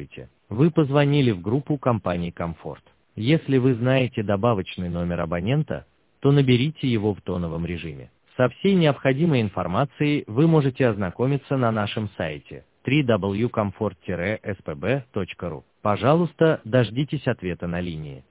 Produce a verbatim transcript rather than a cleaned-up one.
Здравствуйте. Вы позвонили в группу компании «Комфорт». Если вы знаете добавочный номер абонента, то наберите его в тоновом режиме. Со всей необходимой информацией вы можете ознакомиться на нашем сайте дабл ю дабл ю дабл ю точка комфорт эс пэ бэ точка ру. Пожалуйста, дождитесь ответа на линии.